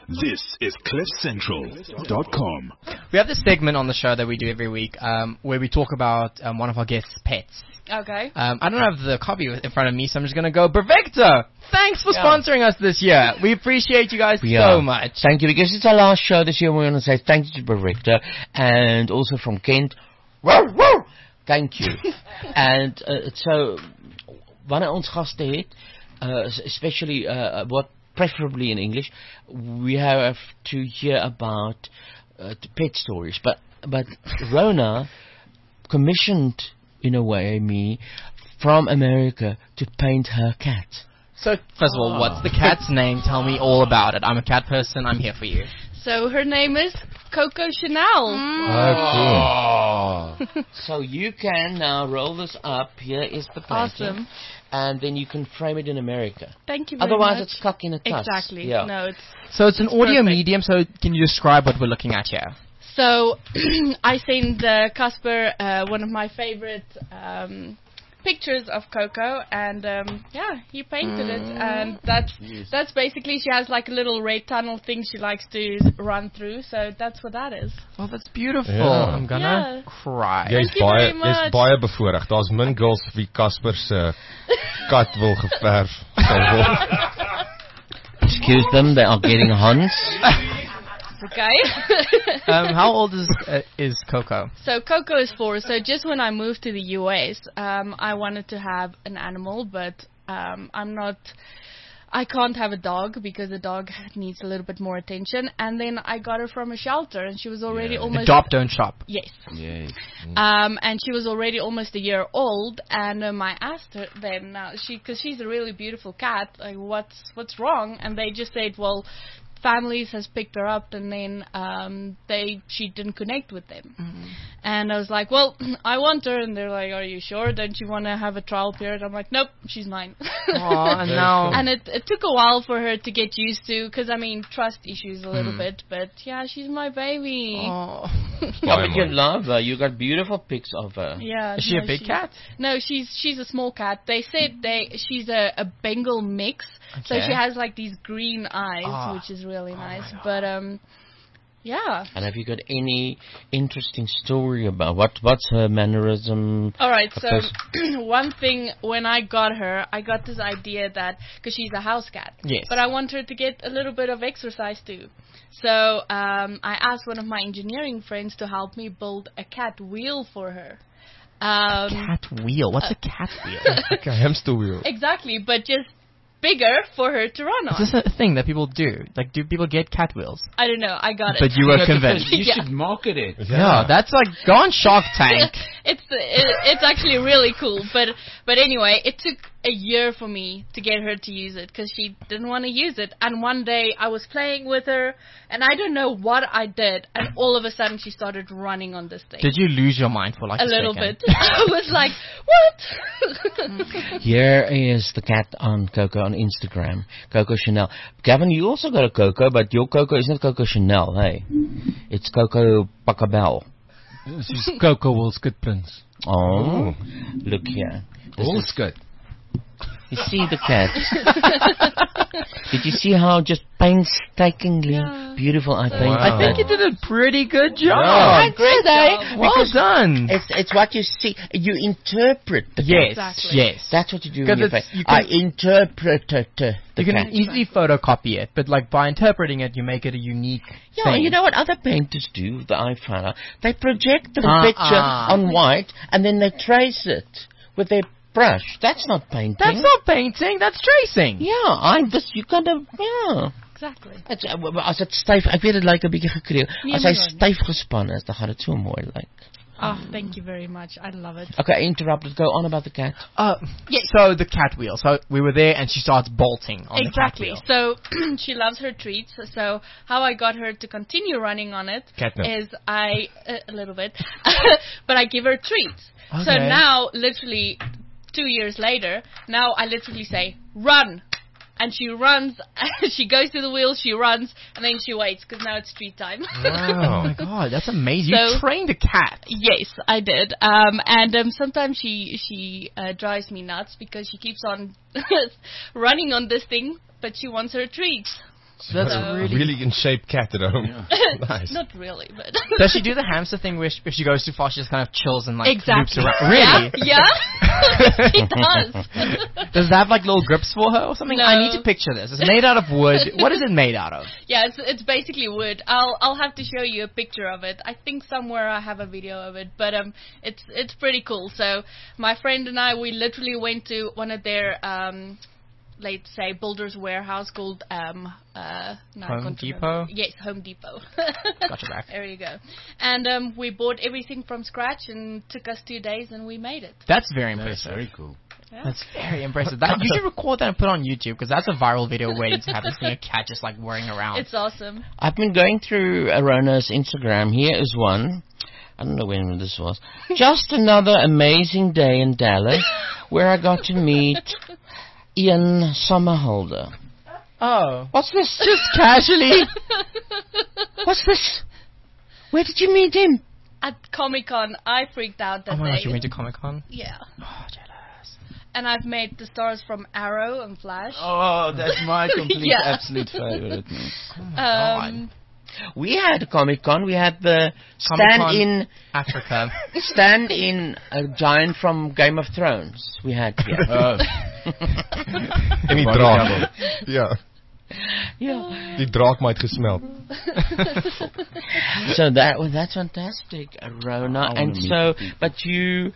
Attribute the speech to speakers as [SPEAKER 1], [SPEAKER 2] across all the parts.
[SPEAKER 1] This is CliffCentral.com.
[SPEAKER 2] We have this segment on the show that we do every week where we talk about one of our guests' pets.
[SPEAKER 3] Okay.
[SPEAKER 2] I don't have the copy in front of me, so I'm just going to go. Brevictor, thanks for sponsoring us this year. We appreciate you guys so much.
[SPEAKER 4] Thank you, because it's our last show this year. We want to say thank you to Brevictor, and also from Kent. Thank you. And so, wanneer ons gaste het, especially what preferably in English, we have to hear about pet stories. But Rona commissioned, in a way, me from America to paint her cat.
[SPEAKER 2] So, first of all, what's the cat's name? Tell me all about it. I'm a cat person. I'm here for you.
[SPEAKER 3] So her name is Coco Chanel.
[SPEAKER 4] Oh, cool. So you can now roll this up. Here is the painting.
[SPEAKER 3] Awesome.
[SPEAKER 4] And then you can frame it in America.
[SPEAKER 3] Thank you very
[SPEAKER 4] Otherwise,
[SPEAKER 3] much.
[SPEAKER 4] it's cock in a tuss.
[SPEAKER 3] Exactly.
[SPEAKER 4] Yeah.
[SPEAKER 3] No,
[SPEAKER 2] So it's an audio
[SPEAKER 3] perfect.
[SPEAKER 2] medium, so can you describe what we're looking at here?
[SPEAKER 3] So I sent Casper one of my favorite pictures of Coco, and he painted it, and that's basically, she has like a little red tunnel thing she likes to run through, so that's what that is.
[SPEAKER 2] Oh, that's beautiful.
[SPEAKER 5] Yeah.
[SPEAKER 2] I'm gonna cry.
[SPEAKER 3] Thank you very much.
[SPEAKER 5] Jy's baie bevoorreg. Daar's min girls wie Casper se kat wil geverf sal word.
[SPEAKER 4] Excuse them, they are getting Hans.
[SPEAKER 3] Okay.
[SPEAKER 2] How old is Coco?
[SPEAKER 3] So Coco is 4. So just when I moved to the US, I wanted to have an animal, but I can't have a dog because a dog needs a little bit more attention. And then I got her from a shelter, and she was already almost...
[SPEAKER 2] Adopt, don't shop.
[SPEAKER 3] Yes.
[SPEAKER 4] Yes.
[SPEAKER 3] And she was already almost a year old, and I asked her then, because she's a really beautiful cat, like, what's wrong? And they just said, well, families has picked her up, and then she didn't connect with them. Mm-hmm. And I was like, well, I want her, and they're like, are you sure? Don't you want to have a trial period? I'm like, nope, she's mine.
[SPEAKER 2] And now...
[SPEAKER 3] And it took a while for her to get used to, because trust issues a little bit, but yeah, she's my baby.
[SPEAKER 2] Oh.
[SPEAKER 4] But you love her. You got beautiful pics of her.
[SPEAKER 3] Yeah.
[SPEAKER 2] Is she a big cat?
[SPEAKER 3] No, she's a small cat. They said she's a Bengal mix, so
[SPEAKER 2] Okay.
[SPEAKER 3] she has like these green eyes, which is really nice. But yeah.
[SPEAKER 4] And have you got any interesting story about what's her mannerism?
[SPEAKER 3] All right. So one thing, when I got her, I got this idea that because she's a house cat,
[SPEAKER 2] yes,
[SPEAKER 3] but I want her to get a little bit of exercise too. So I asked one of my engineering friends to help me build a cat wheel for her.
[SPEAKER 2] Cat wheel? What's a cat wheel?
[SPEAKER 5] Like a hamster wheel.
[SPEAKER 3] Exactly, but just bigger for her to run on.
[SPEAKER 2] Is this a thing that people do? Like, do people get cat wheels?
[SPEAKER 3] I don't know. I got it.
[SPEAKER 2] But you were convinced.
[SPEAKER 6] You should market it.
[SPEAKER 2] Yeah, that's like, go on Shark Tank.
[SPEAKER 3] It's actually really cool. But anyway, it took a year for me to get her to use it because she didn't want to use it. And one day I was playing with her, and I don't know what I did, and all of a sudden she started running on this thing.
[SPEAKER 2] Did you lose your mind for like a
[SPEAKER 3] little
[SPEAKER 2] second?
[SPEAKER 3] bit? I was like, what?
[SPEAKER 4] Here is the cat on Coco on Instagram, Coco Chanel. Gavin, you also got a Coco, but your Coco is not Coco Chanel, hey? It's Coco Pacabelle.
[SPEAKER 6] She's Coco Woolskut Prince.
[SPEAKER 4] Oh, look here.
[SPEAKER 6] Woolskut.
[SPEAKER 4] You see the cat? Did you see how just painstakingly beautiful I painted
[SPEAKER 2] I
[SPEAKER 4] that?
[SPEAKER 2] think you did a pretty good job.
[SPEAKER 4] I did, eh?
[SPEAKER 2] Well done.
[SPEAKER 4] It's what you see. You interpret the cat.
[SPEAKER 2] Yes,
[SPEAKER 3] Exactly.
[SPEAKER 2] yes.
[SPEAKER 4] That's what you do in your face.
[SPEAKER 2] you
[SPEAKER 4] I
[SPEAKER 2] can-
[SPEAKER 4] interpreted the
[SPEAKER 2] You can
[SPEAKER 4] cat.
[SPEAKER 2] easily photocopy it, but like by interpreting it, you make it a unique
[SPEAKER 4] Yeah,
[SPEAKER 2] thing.
[SPEAKER 4] you know what other painters do that I found out? They project the picture on white and then they trace it with their brush. That's not painting.
[SPEAKER 2] That's not painting, that's tracing.
[SPEAKER 4] Ja, you kind of, ja.
[SPEAKER 3] Exactly.
[SPEAKER 4] As dit styf, ek weet dit lyk 'n bietjie gekreeu.
[SPEAKER 3] Nee,
[SPEAKER 4] As hy
[SPEAKER 3] maar-
[SPEAKER 4] styf gespan is, dan gaan dit so mooi lyk.
[SPEAKER 3] Oh, thank you very much. I love it.
[SPEAKER 4] Okay, interrupted. Go on about the cat.
[SPEAKER 3] Yes.
[SPEAKER 2] So the cat wheel. So we were there, and she starts bolting on
[SPEAKER 3] Exactly.
[SPEAKER 2] the cat wheel.
[SPEAKER 3] So she loves her treats. So how I got her to continue running on it
[SPEAKER 5] Catnip.
[SPEAKER 3] is a little bit, but I give her treats. So
[SPEAKER 2] Okay.
[SPEAKER 3] now, literally 2 years later, now I literally say run, and she runs. She goes to the wheel, she runs, and then she waits because now it's treat time.
[SPEAKER 2] Oh my god, that's amazing. You
[SPEAKER 3] So-
[SPEAKER 2] trained a cat.
[SPEAKER 3] Yes, I did. And sometimes she drives me nuts because she keeps on running on this thing, but she wants her treats.
[SPEAKER 2] That's
[SPEAKER 5] really in shape cat at home. Nice.
[SPEAKER 3] Not really, but
[SPEAKER 2] Does she do the hamster thing where if she goes too far, she just kind of chills and like
[SPEAKER 3] exactly.
[SPEAKER 2] loops around? Really?
[SPEAKER 3] Yeah, she does.
[SPEAKER 2] Does that have like little grips for her or something?
[SPEAKER 3] No.
[SPEAKER 2] I need to picture this. It's made out of wood. What is it made out of?
[SPEAKER 3] Yeah, it's basically wood. I'll have to show you a picture of it. I think somewhere I have a video of it, but it's pretty cool. So my friend and I, we literally went to one of their let's say builder's warehouse called
[SPEAKER 2] Home Depot?
[SPEAKER 3] Yes, Home Depot.
[SPEAKER 2] Gotcha back.
[SPEAKER 3] There you go. And we bought everything from scratch, and took us 2 days, and we made it.
[SPEAKER 2] That's very impressive.
[SPEAKER 6] Very cool.
[SPEAKER 3] Yeah.
[SPEAKER 2] That's very impressive. That you should record that and put it on YouTube because that's a viral video waiting to happen. Seeing a cat just like whirring around.
[SPEAKER 3] It's awesome.
[SPEAKER 4] I've been going through Arona's Instagram. Here is one. I don't know when this was. Just another amazing day in Dallas where I got to meet Ian Somerhalder.
[SPEAKER 2] Oh,
[SPEAKER 4] What's this?
[SPEAKER 2] just casually.
[SPEAKER 4] What's this? Where did you meet him?
[SPEAKER 3] At Comic-Con, I freaked out that
[SPEAKER 2] Oh my
[SPEAKER 3] day.
[SPEAKER 2] gosh, you went to Comic Con?
[SPEAKER 3] Yeah.
[SPEAKER 2] Oh, jealous.
[SPEAKER 3] And I've met the stars from Arrow and Flash.
[SPEAKER 6] Oh, that's my complete
[SPEAKER 3] Yeah.
[SPEAKER 6] absolute favorite.
[SPEAKER 4] We had a Comic-Con. We had the
[SPEAKER 2] Comic-Con
[SPEAKER 4] stand-in
[SPEAKER 2] Africa.
[SPEAKER 4] giant from Game of Thrones. We had here.
[SPEAKER 5] En die draak. Ja.
[SPEAKER 4] Yeah.
[SPEAKER 5] Die draak my het gesmeld.
[SPEAKER 4] So that's fantastic, Rona. And so, but you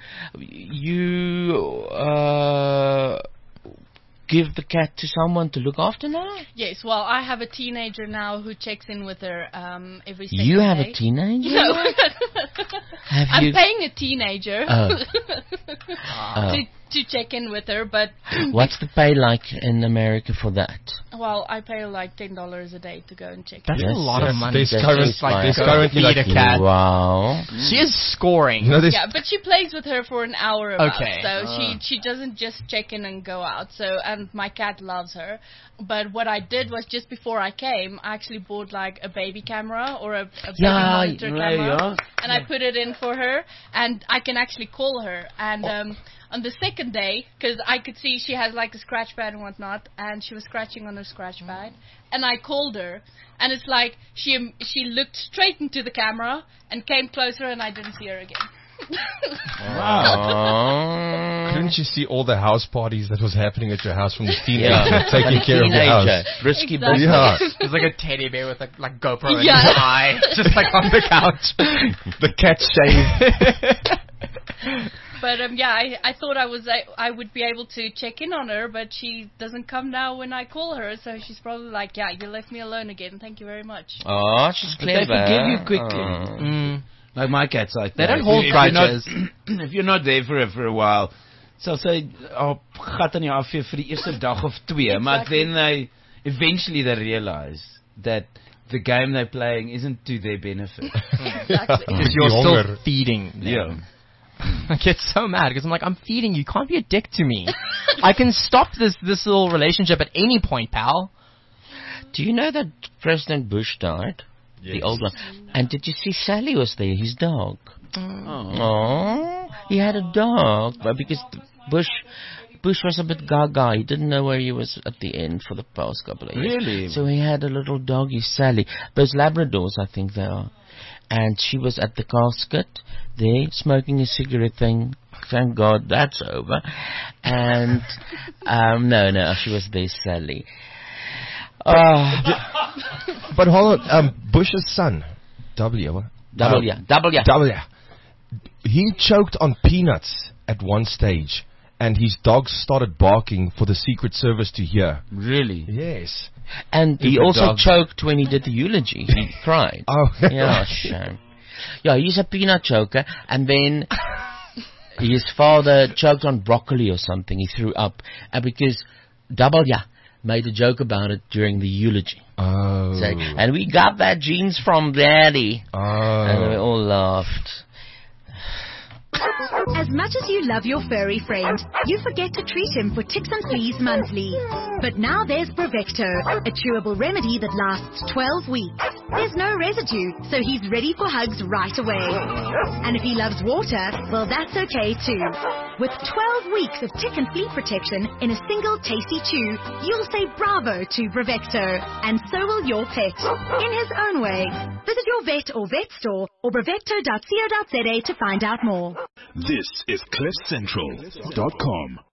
[SPEAKER 4] give the cat to someone to look after now?
[SPEAKER 3] Yes, well, I have a teenager now who checks in with her every second
[SPEAKER 4] You have
[SPEAKER 3] day.
[SPEAKER 4] a teenager?
[SPEAKER 3] No.
[SPEAKER 4] Have
[SPEAKER 3] I'm
[SPEAKER 4] you?
[SPEAKER 3] paying a teenager
[SPEAKER 4] Oh.
[SPEAKER 3] to check in with her, but
[SPEAKER 4] What's the pay like in America for that?
[SPEAKER 3] well, I pay like $10 a day to go and check
[SPEAKER 2] That's
[SPEAKER 3] in.
[SPEAKER 2] a lot of money.
[SPEAKER 5] There's
[SPEAKER 2] Just
[SPEAKER 5] currently
[SPEAKER 2] feed
[SPEAKER 5] like
[SPEAKER 2] a cat.
[SPEAKER 4] Wow.
[SPEAKER 2] She is scoring.
[SPEAKER 5] You know, there's
[SPEAKER 3] Yeah, but she plays with her for an hour about,
[SPEAKER 2] Okay.
[SPEAKER 3] so she doesn't just check in and go out. So, and my cat loves her. But what I did was just before I came, I actually bought like a baby camera or a baby monitor camera, and I put it in for her, and I can actually call her. And on the second day, because I could see she has like a scratch pad and whatnot, and she was scratching on her scratch pad, and I called her, and it's like she looked straight into the camera and came closer, and I didn't see her again.
[SPEAKER 4] Wow.
[SPEAKER 5] Couldn't you see all the house parties that was happening at your house from the teenager
[SPEAKER 4] Yeah.
[SPEAKER 5] taking care of the house?
[SPEAKER 4] Risky
[SPEAKER 3] Exactly.
[SPEAKER 4] business.
[SPEAKER 5] Yeah,
[SPEAKER 2] There's like a teddy bear with like GoPro in
[SPEAKER 3] Yeah.
[SPEAKER 2] his eye, just like on the couch.
[SPEAKER 5] the cat shave.
[SPEAKER 3] But yeah, I thought I would be able to check in on her, but she doesn't come now when I call her, so she's probably like, yeah, you left me alone again. Thank you very much.
[SPEAKER 4] Oh, she's
[SPEAKER 6] But they
[SPEAKER 4] clever.
[SPEAKER 6] forgive you quickly.
[SPEAKER 2] Mm.
[SPEAKER 6] Like my cat's like
[SPEAKER 2] They
[SPEAKER 6] that.
[SPEAKER 2] don't hold
[SPEAKER 6] If you're not-
[SPEAKER 2] grudges.
[SPEAKER 6] If you're not there for a while, sal sy gat in die afvee vir die eerste dag of twee, maar then eventually they realize that the game they're playing isn't to their benefit.
[SPEAKER 3] Exactly.
[SPEAKER 2] Because you're
[SPEAKER 5] Die
[SPEAKER 2] still
[SPEAKER 5] honger.
[SPEAKER 2] feeding them.
[SPEAKER 6] Yeah.
[SPEAKER 2] I get so mad because I'm like, I'm feeding you. You can't be a dick to me. I can stop this little relationship at any point, pal.
[SPEAKER 4] Do you know that President Bush died? The old one. And did you see Sally was there, his dog? Oh, he had a dog, but because Bush was a bit gaga, he didn't know where he was at the end for the past couple of years.
[SPEAKER 6] Really?
[SPEAKER 4] So he had a little doggy, Sally. Those Labradors, I think they are. And she was at the casket there, smoking a cigarette thing. Thank God that's over. And, no, she was there, Sally.
[SPEAKER 5] But hold on, Bush's son, W. He choked on peanuts at one stage, and his dogs started barking for the Secret Service to hear.
[SPEAKER 6] Really?
[SPEAKER 5] Yes.
[SPEAKER 4] And he
[SPEAKER 6] Stupid
[SPEAKER 4] also
[SPEAKER 6] dog.
[SPEAKER 4] choked when he did the eulogy. He cried.
[SPEAKER 5] Oh,
[SPEAKER 4] Yeah, shame. Yeah, he's a peanut choker, and then his father choked on broccoli or something. He threw up, and because W made a joke about it during the eulogy.
[SPEAKER 5] Oh.
[SPEAKER 4] So, and we got that genes from Daddy. And we
[SPEAKER 5] Oh.
[SPEAKER 4] all laughed.
[SPEAKER 7] As much as you love your furry friend, you forget to treat him for ticks and fleas monthly. But now there's Brevecto, a chewable remedy that lasts 12 weeks. there's no residue, so he's ready for hugs right away. And if he loves water, well, that's okay too. With 12 weeks of tick and flea protection in a single tasty chew, you'll say bravo to Brevecto, and so will your pet, in his own way. Visit your vet or vet store or brevecto.co.za to find out more.
[SPEAKER 1] This is CliffCentral.com.